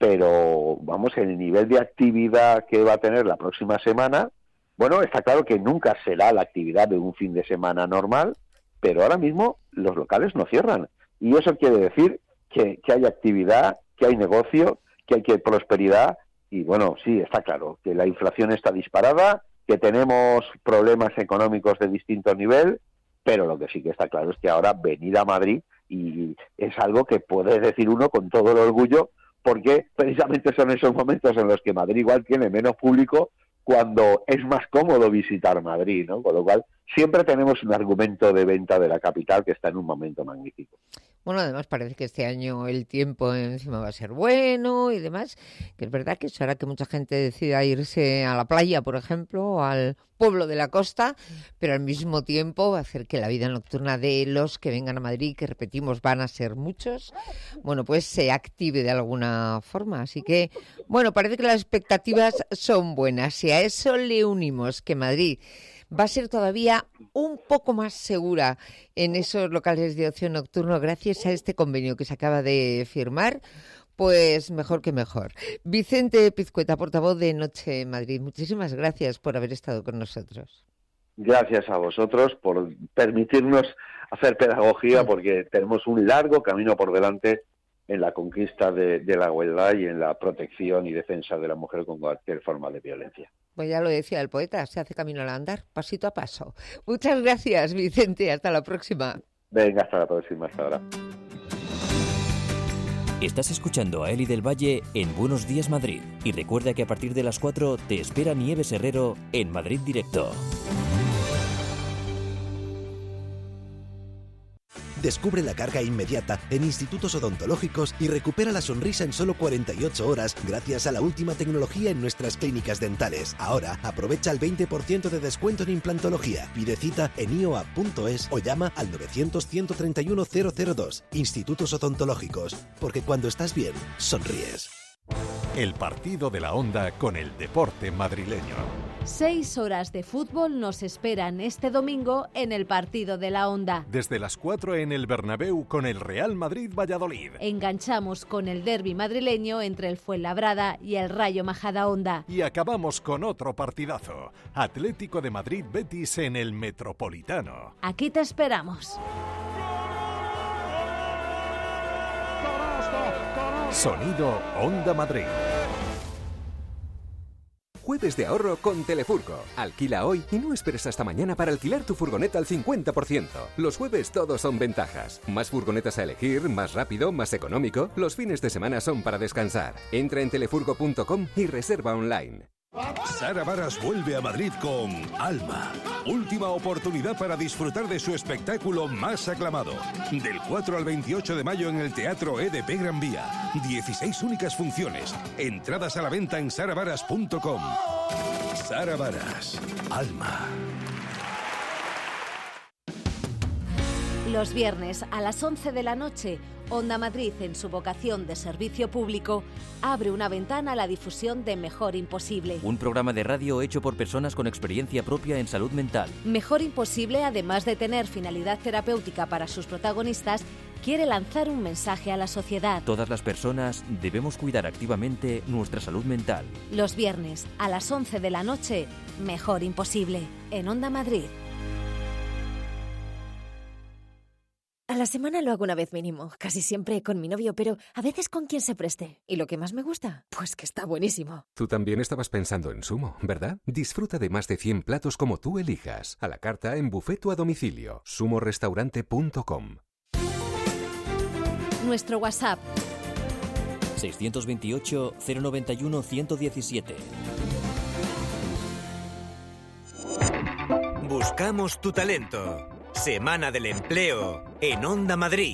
pero vamos, el nivel de actividad que va a tener la próxima semana, bueno, está claro que nunca será la actividad de un fin de semana normal, pero ahora mismo los locales no cierran, y eso quiere decir que, que hay actividad, que hay negocio, que hay que prosperidad, y bueno, sí, está claro que la inflación está disparada, que tenemos problemas económicos de distinto nivel, pero lo que sí que está claro es que ahora venir a Madrid, y es algo que puede decir uno con todo el orgullo, porque precisamente son esos momentos en los que Madrid igual tiene menos público, cuando es más cómodo visitar Madrid, ¿no? Con lo cual, siempre tenemos un argumento de venta de la capital que está en un momento magnífico. Bueno, además parece que este año el tiempo encima va a ser bueno y demás, que es verdad que eso hará que mucha gente decida irse a la playa, por ejemplo, o al pueblo de la costa, pero al mismo tiempo va a hacer que la vida nocturna de los que vengan a Madrid, que repetimos van a ser muchos, bueno, pues se active de alguna forma. Así que, bueno, parece que las expectativas son buenas. Y a eso le unimos que Madrid va a ser todavía un poco más segura en esos locales de ocio nocturno gracias a este convenio que se acaba de firmar, pues mejor que mejor. Vicente Pizcueta, portavoz de Noche Madrid, muchísimas gracias por haber estado con nosotros. Gracias a vosotros por permitirnos hacer pedagogía, porque tenemos un largo camino por delante en la conquista de, de la igualdad y en la protección y defensa de la mujer con cualquier forma de violencia. Pues ya lo decía el poeta, se hace camino al andar, pasito a paso. Muchas gracias, Vicente, hasta la próxima. Venga, hasta la próxima, hasta ahora. Estás escuchando a Eli del Valle en Buenos Días Madrid. Y recuerda que a partir de las cuatro te espera Nieves Herrero en Madrid Directo. Descubre la carga inmediata en institutos odontológicos y recupera la sonrisa en solo cuarenta y ocho horas gracias a la última tecnología en nuestras clínicas dentales. Ahora aprovecha el veinte por ciento de descuento en implantología. Pide cita en i o a punto es o llama al novecientos, ciento treinta y uno, cero cero dos. Institutos odontológicos, porque cuando estás bien, sonríes. El partido de la Onda con el deporte madrileño. Seis horas de fútbol nos esperan este domingo en el partido de la Onda. Desde las cuatro en el Bernabéu con el Real Madrid-Valladolid. Enganchamos con el derbi madrileño entre el Fuenlabrada y el Rayo Majadahonda. Y acabamos con otro partidazo. Atlético de Madrid-Betis en el Metropolitano. Aquí te esperamos. Sonido Onda Madrid. Jueves de ahorro con Telefurgo. Alquila hoy y no esperes hasta mañana para alquilar tu furgoneta al cincuenta por ciento. Los jueves todos son ventajas. Más furgonetas a elegir, más rápido, más económico. Los fines de semana son para descansar. Entra en telefurgo punto com y reserva online. Sara Varas vuelve a Madrid con Alma. Última oportunidad para disfrutar de su espectáculo más aclamado. Del cuatro al veintiocho de mayo en el Teatro E D P Gran Vía. dieciséis únicas funciones. Entradas a la venta en sara varas punto com. Sara Varas. Alma. Los viernes a las once de la noche, Onda Madrid, en su vocación de servicio público, abre una ventana a la difusión de Mejor Imposible. Un programa de radio hecho por personas con experiencia propia en salud mental. Mejor Imposible, además de tener finalidad terapéutica para sus protagonistas, quiere lanzar un mensaje a la sociedad. Todas las personas debemos cuidar activamente nuestra salud mental. Los viernes a las once de la noche, Mejor Imposible, en Onda Madrid. A la semana lo hago una vez mínimo, casi siempre con mi novio, pero a veces con quien se preste. ¿Y lo que más me gusta? Pues que está buenísimo. Tú también estabas pensando en Sumo, ¿verdad? Disfruta de más de cien platos como tú elijas. A la carta, en buffet o a domicilio. sumo restaurante punto com. Nuestro WhatsApp seiscientos veintiocho, cero noventa y uno, ciento diecisiete. Buscamos tu talento. Semana del Empleo en Onda Madrid.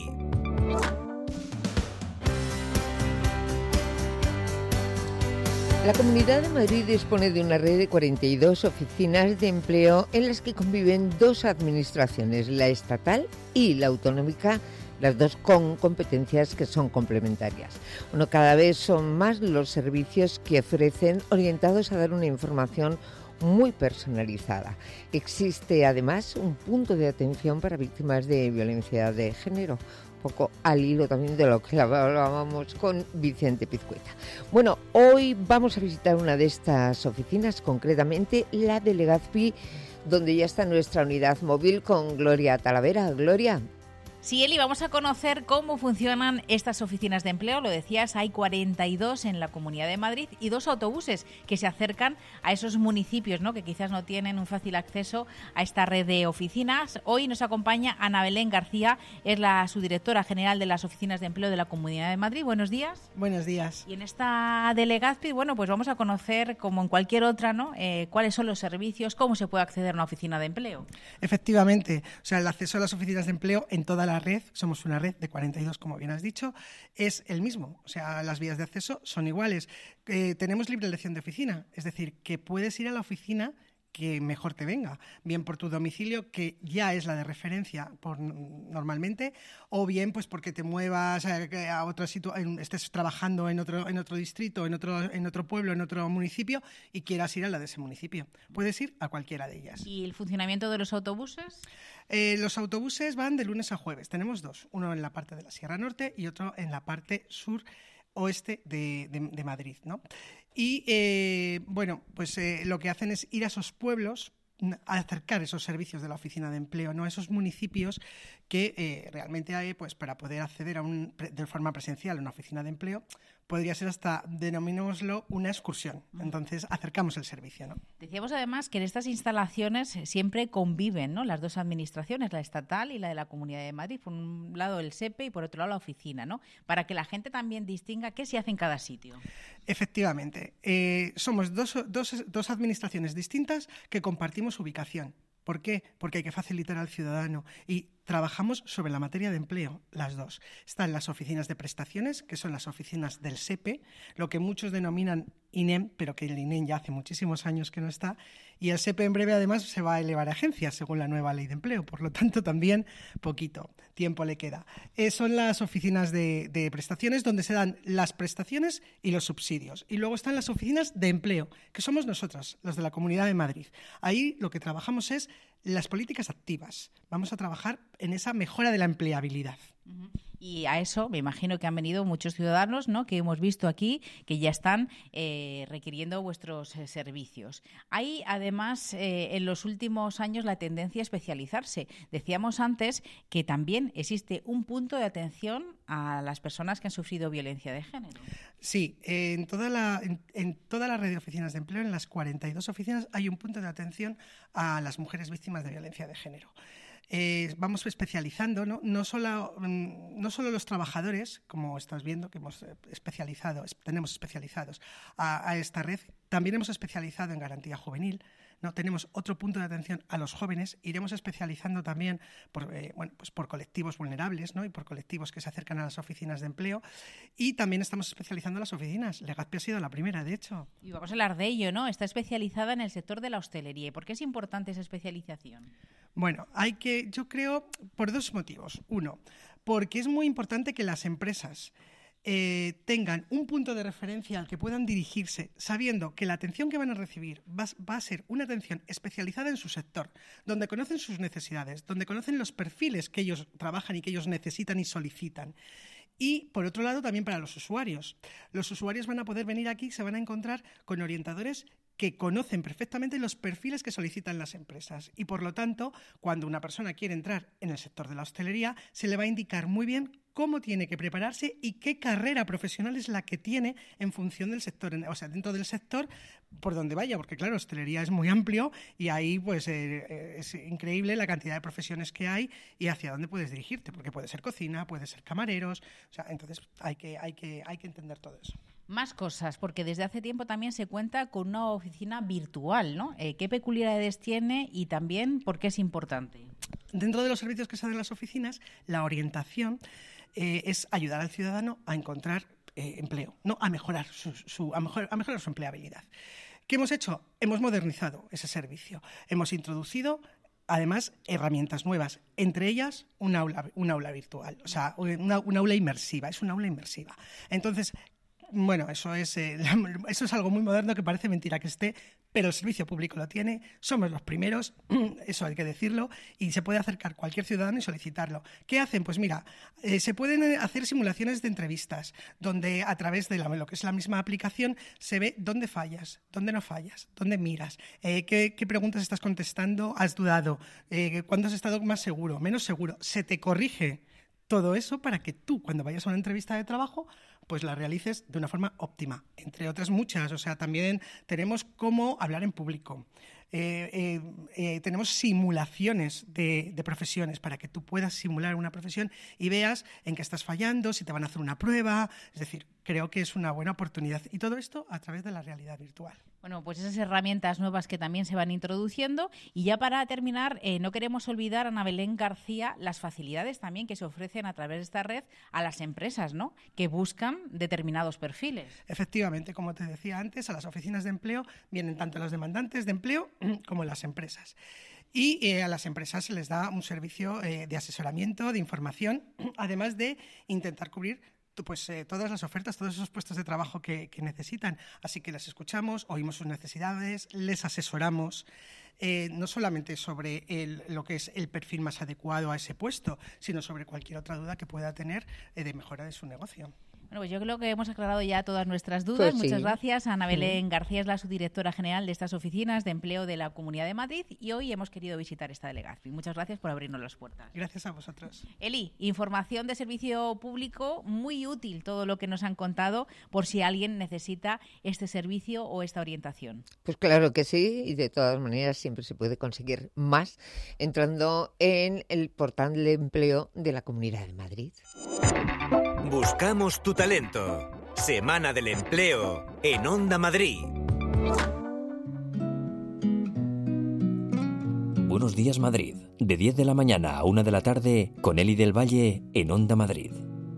La Comunidad de Madrid dispone de una red de cuarenta y dos oficinas de empleo en las que conviven dos administraciones, la estatal y la autonómica, las dos con competencias que son complementarias. Bueno, cada vez son más los servicios que ofrecen orientados a dar una información muy personalizada. Existe además un punto de atención para víctimas de violencia de género, un poco al hilo también de lo que hablábamos con Vicente Pizcueta. Bueno, hoy vamos a visitar una de estas oficinas, concretamente la de Legazpi, donde ya está nuestra unidad móvil con Gloria Talavera. Gloria. Sí, Eli, vamos a conocer cómo funcionan estas oficinas de empleo. Lo decías, hay cuarenta y dos en la Comunidad de Madrid y dos autobuses que se acercan a esos municipios, ¿no?, que quizás no tienen un fácil acceso a esta red de oficinas. Hoy nos acompaña Ana Belén García, es la subdirectora general de las oficinas de empleo de la Comunidad de Madrid. Buenos días. Buenos días. Y en esta de Legazpi, bueno, pues vamos a conocer, como en cualquier otra, ¿no?, eh, cuáles son los servicios, cómo se puede acceder a una oficina de empleo. Efectivamente, o sea, el acceso a las oficinas de empleo en toda la red, somos una red de cuarenta y dos, como bien has dicho, es el mismo. O sea, las vías de acceso son iguales. Eh, tenemos libre elección de oficina, es decir, que puedes ir a la oficina que mejor te venga, bien por tu domicilio, que ya es la de referencia por, normalmente, o bien pues porque te muevas a, a otra situación, estés trabajando en otro, en otro distrito, en otro, en otro pueblo, en otro municipio y quieras ir a la de ese municipio. Puedes ir a cualquiera de ellas. ¿Y el funcionamiento de los autobuses? Eh, los autobuses van de lunes a jueves. Tenemos dos, uno en la parte de la Sierra Norte y otro en la parte sur oeste de, de, de Madrid, ¿no? Y, eh, bueno, pues eh, lo que hacen es ir a esos pueblos, a acercar esos servicios de la oficina de empleo, ¿no?, a esos municipios que eh, realmente hay, pues para poder acceder a un, de forma presencial a una oficina de empleo, podría ser hasta, denominémoslo, una excursión. Entonces, acercamos el servicio, ¿no? Decíamos además que en estas instalaciones siempre conviven, ¿no?, las dos administraciones, la estatal y la de la Comunidad de Madrid. Por un lado el SEPE y por otro lado la oficina, ¿no?, para que la gente también distinga qué se hace en cada sitio. Efectivamente. Eh, somos dos, dos, dos administraciones distintas que compartimos ubicación. ¿Por qué? Porque hay que facilitar al ciudadano y trabajamos sobre la materia de empleo, las dos. Están las oficinas de prestaciones, que son las oficinas del SEPE, lo que muchos denominan I N E M, pero que el I N E M ya hace muchísimos años que no está, y el SEPE en breve además se va a elevar a agencias según la nueva ley de empleo, por lo tanto también poquito tiempo le queda. Eh, son las oficinas de, de prestaciones donde se dan las prestaciones y los subsidios. Y luego están las oficinas de empleo, que somos nosotros, los de la Comunidad de Madrid. Ahí lo que trabajamos es las políticas activas. Vamos a trabajar en esa mejora de la empleabilidad. Uh-huh. Y a eso me imagino que han venido muchos ciudadanos, ¿no?, que hemos visto aquí, que ya están eh, requiriendo vuestros eh, servicios. Hay además eh, en los últimos años la tendencia a especializarse. Decíamos antes que también existe un punto de atención a las personas que han sufrido violencia de género. Sí, eh, en, toda la, en, en toda la red de oficinas de empleo, en las cuarenta y dos oficinas, hay un punto de atención a las mujeres víctimas de violencia de género. Eh, vamos especializando, ¿no? No solo, no solo los trabajadores, como estás viendo, que hemos especializado, tenemos especializados a, a esta red, también hemos especializado en garantía juvenil, No, tenemos otro punto de atención a los jóvenes. Iremos especializando también por, eh, bueno, pues por colectivos vulnerables, ¿no? Y por colectivos que se acercan a las oficinas de empleo. Y también estamos especializando las oficinas. Legazpi ha sido la primera, de hecho. Y vamos a hablar de ello, ¿no? Está especializada en el sector de la hostelería. ¿Y por qué es importante esa especialización? Bueno, hay que, yo creo, por dos motivos. Uno, porque es muy importante que las empresas Eh, tengan un punto de referencia al que puedan dirigirse, sabiendo que la atención que van a recibir va, va a ser una atención especializada en su sector, donde conocen sus necesidades, donde conocen los perfiles que ellos trabajan y que ellos necesitan y solicitan. Y, por otro lado, también para los usuarios. Los usuarios van a poder venir aquí, se van a encontrar con orientadores que conocen perfectamente los perfiles que solicitan las empresas. Y, por lo tanto, cuando una persona quiere entrar en el sector de la hostelería, se le va a indicar muy bien cómo tiene que prepararse y qué carrera profesional es la que tiene en función del sector, o sea, dentro del sector por donde vaya, porque claro, hostelería es muy amplio y ahí pues eh, es increíble la cantidad de profesiones que hay y hacia dónde puedes dirigirte, porque puede ser cocina, puede ser camareros, o sea, entonces hay que, hay que, hay que entender todo eso. Más cosas, porque desde hace tiempo también se cuenta con una oficina virtual, ¿no? Eh, ¿Qué peculiaridades tiene y también por qué es importante? Dentro de los servicios que se dan en las oficinas, la orientación eh, es ayudar al ciudadano a encontrar eh, empleo, no a mejorar su, su, a, mejor, a mejorar su empleabilidad. ¿Qué hemos hecho? Hemos modernizado ese servicio. Hemos introducido además herramientas nuevas, entre ellas un aula, un aula virtual, o sea, una, una aula inmersiva, es una aula inmersiva. Entonces, bueno, eso es, eh, eso es algo muy moderno que parece mentira que esté, pero el servicio público lo tiene, somos los primeros, eso hay que decirlo, y se puede acercar cualquier ciudadano y solicitarlo. ¿Qué hacen? Pues mira, eh, se pueden hacer simulaciones de entrevistas, donde a través de la, lo que es la misma aplicación se ve dónde fallas, dónde no fallas, dónde miras, eh, qué, qué preguntas estás contestando, has dudado, eh, cuándo has estado más seguro, menos seguro. Se te corrige todo eso para que tú, cuando vayas a una entrevista de trabajo, pues la realices de una forma óptima, entre otras muchas. O sea, también tenemos cómo hablar en público. Eh, eh, eh, tenemos simulaciones de, de profesiones para que tú puedas simular una profesión y veas en qué estás fallando, si te van a hacer una prueba. Es decir, creo que es una buena oportunidad. Y todo esto a través de la realidad virtual. Bueno, pues esas herramientas nuevas que también se van introduciendo. Y ya para terminar, eh, no queremos olvidar, Ana Belén García, las facilidades también que se ofrecen a través de esta red a las empresas, ¿no?, que buscan determinados perfiles. Efectivamente, como te decía antes, a las oficinas de empleo vienen tanto los demandantes de empleo como las empresas. Y eh, a las empresas se les da un servicio eh, de asesoramiento, de información, además de intentar cubrir pues eh, todas las ofertas, todos esos puestos de trabajo que, que necesitan. Así que las escuchamos, oímos sus necesidades, les asesoramos, eh, no solamente sobre el, lo que es el perfil más adecuado a ese puesto, sino sobre cualquier otra duda que pueda tener eh, de mejora de su negocio. Bueno, pues yo creo que hemos aclarado ya todas nuestras dudas. Pues sí. Muchas gracias. Ana Belén sí. García es la subdirectora general de estas oficinas de empleo de la Comunidad de Madrid y hoy hemos querido visitar esta de Legazpi. Muchas gracias por abrirnos las puertas. Gracias a vosotros. Eli, información de servicio público muy útil todo lo que nos han contado por si alguien necesita este servicio o esta orientación. Pues claro que sí, y de todas maneras siempre se puede conseguir más entrando en el portal de empleo de la Comunidad de Madrid. Buscamos tu talento. Semana del Empleo en Onda Madrid. Buenos días, Madrid. De diez de la mañana a una de la tarde con Eli del Valle en Onda Madrid.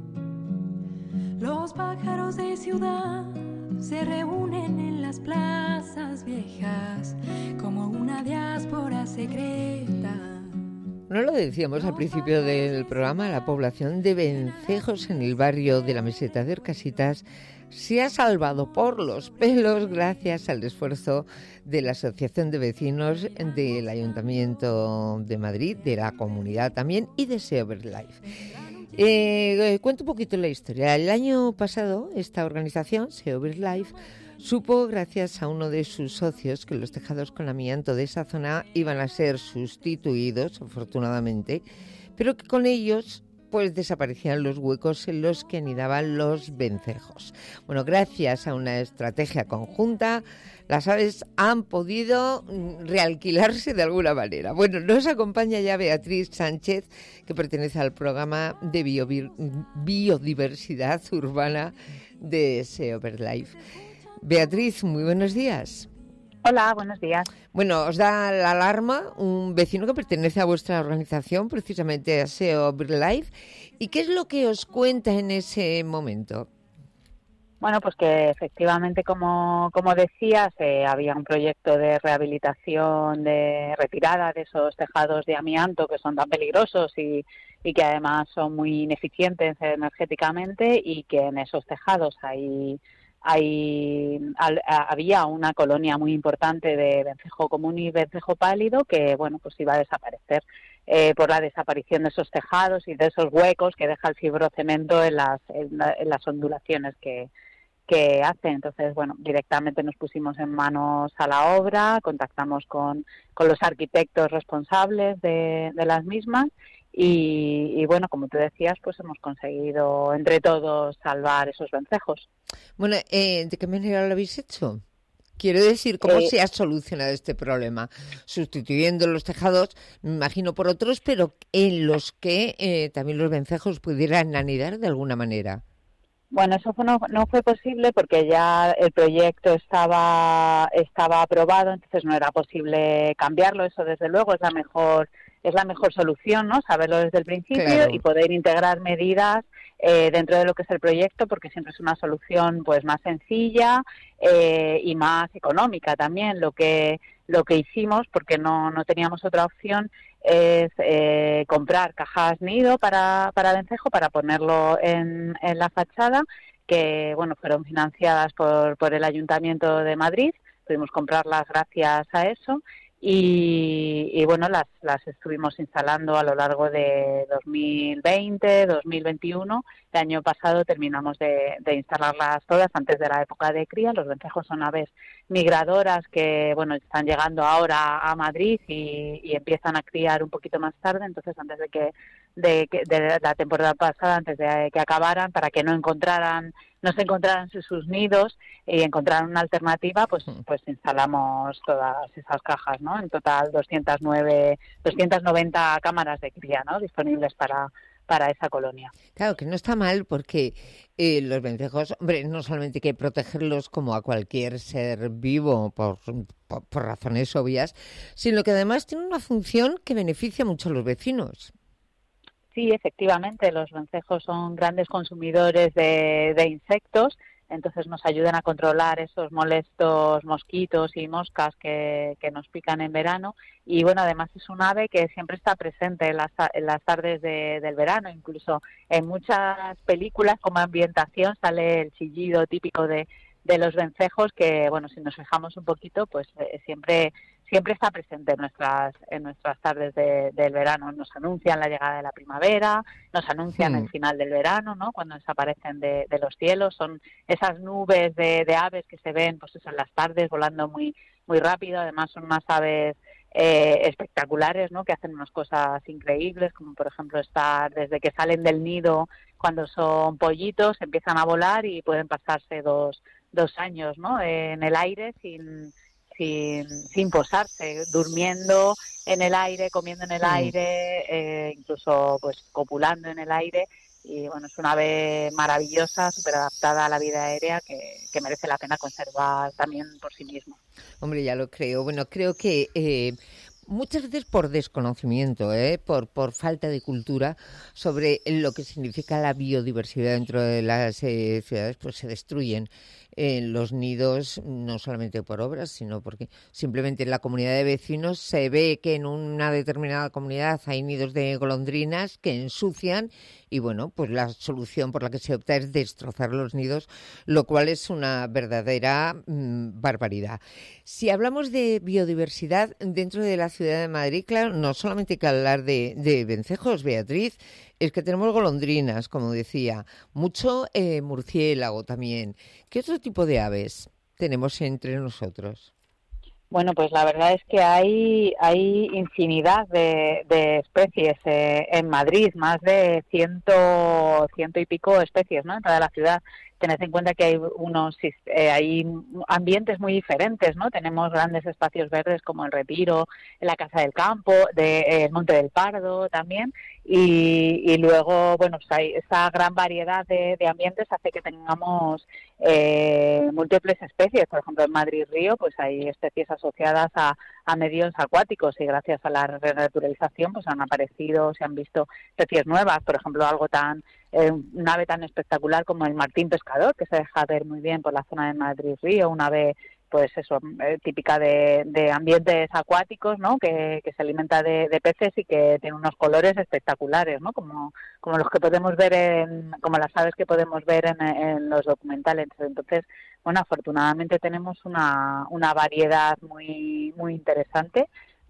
Los pájaros de ciudad se reúnen en las plazas viejas como una diáspora secreta. No lo decíamos al principio del programa, la población de Vencejos en el barrio de la Meseta de Orcasitas se ha salvado por los pelos gracias al esfuerzo de la Asociación de Vecinos del Ayuntamiento de Madrid, de la comunidad también y de SeoverLife. Eh, cuento un poquito la historia. El año pasado esta organización, SeoverLife, supo, gracias a uno de sus socios, que los tejados con amianto de esa zona iban a ser sustituidos, afortunadamente, pero que con ellos pues desaparecían los huecos en los que anidaban los vencejos. Bueno, gracias a una estrategia conjunta, las aves han podido realquilarse de alguna manera. Bueno, nos acompaña ya Beatriz Sánchez, que pertenece al programa de Bio- biodiversidad urbana de SeoverLife. Beatriz, muy buenos días. Hola, buenos días. Bueno, os da la alarma un vecino que pertenece a vuestra organización, precisamente a S E O BirdLife. ¿Y qué es lo que os cuenta en ese momento? Bueno, pues que efectivamente, como, como decías, eh, había un proyecto de rehabilitación, de retirada de esos tejados de amianto que son tan peligrosos y, y que además son muy ineficientes energéticamente, y que en esos tejados hay... Hay, al, a, había una colonia muy importante de vencejo común y vencejo pálido que, bueno, pues iba a desaparecer eh, por la desaparición de esos tejados y de esos huecos que deja el fibrocemento en las, en, la, en las ondulaciones que, que hace. Entonces, bueno, directamente nos pusimos en manos a la obra, contactamos con, con los arquitectos responsables de, de las mismas. Y, y bueno, como tú decías, pues hemos conseguido entre todos salvar esos vencejos. Bueno, eh, ¿de qué manera lo habéis hecho? Quiero decir, ¿cómo eh, se ha solucionado este problema? Sustituyendo los tejados, me imagino, por otros, pero en los que eh, también los vencejos pudieran anidar de alguna manera. Bueno, eso fue, no, no fue posible porque ya el proyecto estaba, estaba aprobado, entonces no era posible cambiarlo. Eso, desde luego, es la mejor... es la mejor solución, ¿no? Saberlo desde el principio, claro, y poder integrar medidas eh, dentro de lo que es el proyecto, porque siempre es una solución pues más sencilla eh, y más económica también. Lo que lo que hicimos, porque no, no teníamos otra opción, es eh, comprar cajas nido para, para vencejo, para ponerlo en, en la fachada, que bueno, fueron financiadas por, por el Ayuntamiento de Madrid. Pudimos comprarlas gracias a eso. Y, y bueno, las, las estuvimos instalando a lo largo de dos mil veinte, dos mil veintiuno. El año pasado terminamos de, de instalarlas todas antes de la época de cría. Los vencejos son aves migradoras que, bueno, están llegando ahora a Madrid y, y empiezan a criar un poquito más tarde. Entonces, antes de que de, de la temporada pasada, antes de que acabaran, para que no encontraran no se encontraran sus nidos y encontraran una alternativa, pues pues instalamos todas esas cajas, ¿no? En total doscientas nueve, doscientas noventa cámaras de cría, ¿no? Disponibles para para esa colonia. Claro, que no está mal porque eh, los vencejos, hombre, no solamente hay que protegerlos como a cualquier ser vivo por, por, por razones obvias, sino que además tienen una función que beneficia mucho a los vecinos. Sí, efectivamente, los vencejos son grandes consumidores de, de insectos, entonces nos ayudan a controlar esos molestos mosquitos y moscas que, que nos pican en verano. Y bueno, además es un ave que siempre está presente en las, en las tardes de, del verano, incluso en muchas películas como ambientación sale el chillido típico de, de los vencejos, que bueno, si nos fijamos un poquito, pues eh, siempre... siempre está presente en nuestras en nuestras tardes de, del verano. Nos anuncian la llegada de la primavera, nos anuncian mm. el final del verano, ¿no? Cuando desaparecen de, de los cielos. Son esas nubes de, de aves que se ven, pues eso, en las tardes, volando muy muy rápido. Además son unas aves eh, espectaculares, ¿no? Que hacen unas cosas increíbles, como por ejemplo estar desde que salen del nido, cuando son pollitos, empiezan a volar y pueden pasarse dos dos años, ¿no? En el aire sin Sin, sin posarse, durmiendo en el aire, comiendo en el sí. aire, eh, incluso pues copulando en el aire. Y bueno, es una ave maravillosa, súper adaptada a la vida aérea, que, que merece la pena conservar también por sí mismo. Hombre, ya lo creo. Bueno, creo que eh, muchas veces por desconocimiento, ¿eh? por, por falta de cultura sobre lo que significa la biodiversidad dentro de las eh, ciudades, pues se destruyen eh, los nidos, no solamente por obras, sino porque simplemente en la comunidad de vecinos se ve que en una determinada comunidad hay nidos de golondrinas que ensucian y bueno, pues la solución por la que se opta es destrozar los nidos, lo cual es una verdadera mmm, barbaridad. Si hablamos de biodiversidad dentro de la ciudad de Madrid, claro, no solamente hay que hablar de, de vencejos, Beatriz, es que tenemos golondrinas, como decía, mucho eh, murciélago también. ¿Qué otro tipo de aves tenemos entre nosotros? Bueno, pues la verdad es que hay hay infinidad de, de especies eh, en Madrid, más de ciento, ciento y pico especies, ¿no? En toda la ciudad. tened en cuenta que hay unos eh, hay ambientes muy diferentes, ¿no? Tenemos grandes espacios verdes como el Retiro, la Casa del Campo, de, eh, el Monte del Pardo también, y, y luego, bueno, pues hay esa gran variedad de, de ambientes hace que tengamos eh, múltiples especies. Por ejemplo, en Madrid Río, pues hay especies asociadas a, a medios acuáticos y gracias a la renaturalización pues han aparecido, se han visto especies nuevas. Por ejemplo, algo tan eh, un ave tan espectacular como el martín pescador, que se deja ver muy bien por la zona de Madrid Río, un ave pues eso, eh, típica de, de ambientes acuáticos, ¿no? Que, que se alimenta de, de peces y que tiene unos colores espectaculares, ¿no? Como, como los que podemos ver en, como las aves que podemos ver en, en los documentales. Entonces, bueno, afortunadamente tenemos una, una variedad muy, muy interesante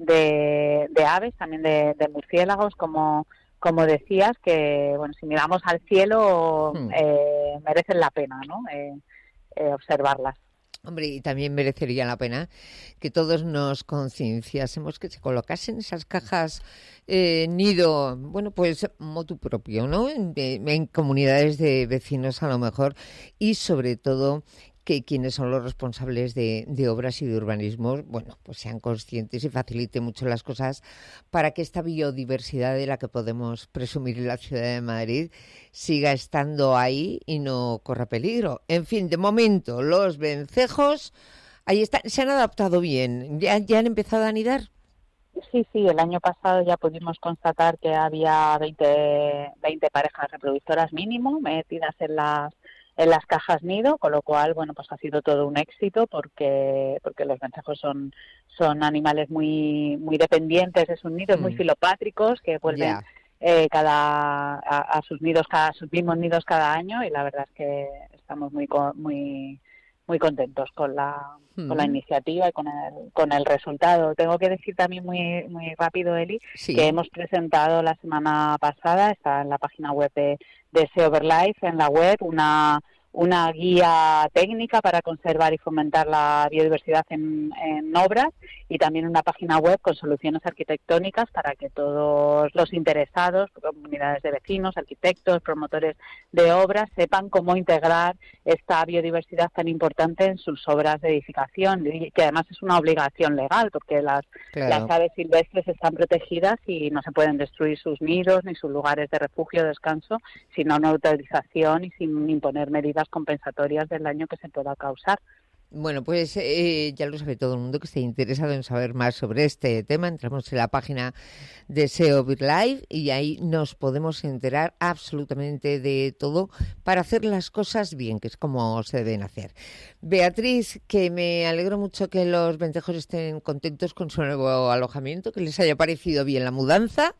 de, de aves, también de, de murciélagos, como como decías, que bueno, si miramos al cielo hmm. eh, merecen la pena, ¿no? Eh, eh, observarlas. Hombre, y también merecería la pena que todos nos concienciásemos, que se colocasen esas cajas eh, nido, bueno, pues motu propio, ¿no? En, en comunidades de vecinos a lo mejor, y sobre todo que quienes son los responsables de, de obras y de urbanismo, bueno, pues sean conscientes y faciliten mucho las cosas para que esta biodiversidad de la que podemos presumir en la ciudad de Madrid siga estando ahí y no corra peligro. En fin, de momento, los vencejos ahí están, se han adaptado bien, ya, ya han empezado a anidar. Sí, sí, el año pasado ya pudimos constatar que había veinte, veinte parejas reproductoras mínimo metidas en las en las cajas nido, con lo cual, bueno, pues ha sido todo un éxito porque porque los vencejos son son animales muy muy dependientes de sus nidos, mm. muy filopátricos, que vuelven yeah. eh, cada a, a sus nidos, cada a sus mismos nidos cada año, y la verdad es que estamos muy muy muy contentos con la mm. con la iniciativa y con el con el resultado. Tengo que decir también muy muy rápido, Eli, sí. que hemos presentado la semana pasada, está en la página web de de SeoverLife, en la web, una una guía técnica para conservar y fomentar la biodiversidad en, en obras, y también una página web con soluciones arquitectónicas para que todos los interesados, comunidades de vecinos, arquitectos, promotores de obras, sepan cómo integrar esta biodiversidad tan importante en sus obras de edificación, y que además es una obligación legal porque las, claro. las aves silvestres están protegidas y no se pueden destruir sus nidos ni sus lugares de refugio o descanso sin una autorización y sin imponer medidas compensatorias del daño que se pueda causar. Bueno, pues eh, ya lo sabe todo el mundo que esté interesado en saber más sobre este tema. Entramos en la página de SeoverLife y ahí nos podemos enterar absolutamente de todo para hacer las cosas bien, que es como se deben hacer. Beatriz, que me alegro mucho que los vencejos estén contentos con su nuevo alojamiento, que les haya parecido bien la mudanza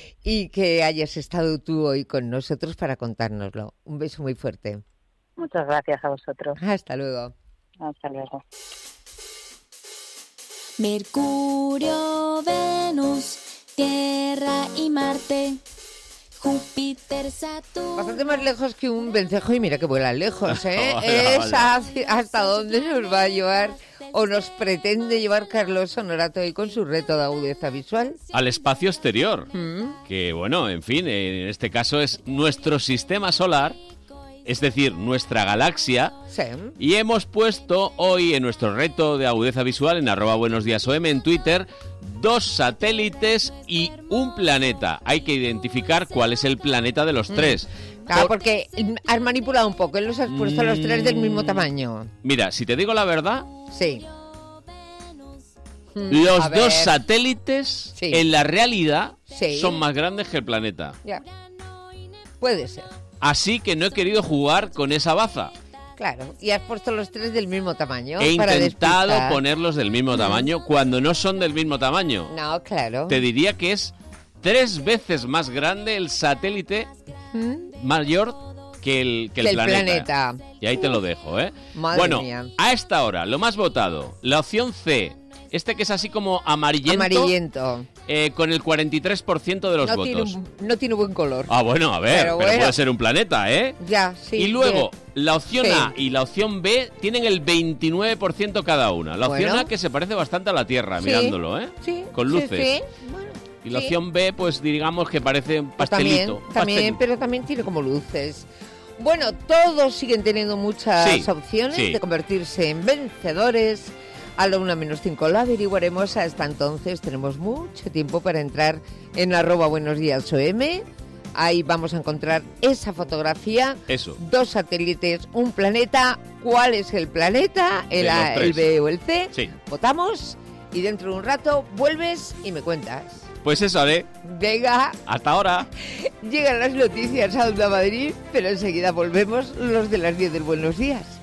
y que hayas estado tú hoy con nosotros para contárnoslo. Un beso muy fuerte. Muchas gracias a vosotros. Hasta luego. Hasta luego. Mercurio, Venus, Tierra y Marte, Júpiter, Saturno... Bastante más lejos que un vencejo, y mira que vuela lejos, ¿eh? Hola, es hola. hacia, hasta dónde nos va a llevar o nos pretende llevar Carlos Honorato hoy con su reto de agudeza visual. Al espacio exterior, ¿Mm? que bueno, en fin, en este caso es nuestro sistema solar, es decir, nuestra galaxia, sí. Y hemos puesto hoy en nuestro reto de agudeza visual, en arroba buenos días O M en Twitter, dos satélites y un planeta. Hay que identificar cuál es el planeta de los mm. tres. Claro, Por... porque has manipulado un poco, los has puesto mm... a los tres del mismo tamaño. Mira, si te digo la verdad... Sí. Los dos satélites, sí. en la realidad, sí. son más grandes que el planeta. Ya. Puede ser. Así que no he querido jugar con esa baza. Claro, y has puesto los tres del mismo tamaño. He para intentado despistar. ponerlos del mismo tamaño mm. cuando no son del mismo tamaño. No, claro. Te diría que es tres veces más grande el satélite mm. mayor que el, que el, que el planeta. planeta. Y ahí te lo dejo, ¿eh? Madre bueno, mía. A esta hora, lo más votado, la opción C, este que es así como amarillento. Amarillento. Eh, con el cuarenta y tres por ciento de los no votos. Tiene, no tiene buen color. Ah, bueno, a ver, pero, pero bueno. puede ser un planeta, ¿eh? Ya, sí. Y luego, bien. la opción sí. A y la opción B tienen el veintinueve por ciento cada una. La opción bueno. A que se parece bastante a la Tierra, sí. mirándolo, ¿eh? Sí. Con luces. Sí, sí. Bueno, y la sí. opción B, pues digamos que parece un pues pastelito. también, un también pastelito. pero también tiene como luces. Bueno, todos siguen teniendo muchas Sí, opciones sí. de convertirse en vencedores. A la una menos cinco lo averiguaremos. Hasta entonces tenemos mucho tiempo para entrar en arroba buenos días O M. Ahí vamos a encontrar esa fotografía. Eso. Dos satélites, un planeta. ¿Cuál es el planeta? ¿El De los A, tres. el B o el C? Sí. Votamos y dentro de un rato vuelves y me cuentas. Pues eso haré. Venga, Hasta ahora. llegan las noticias a Onda Madrid, pero enseguida volvemos los de las diez del Buenos Días.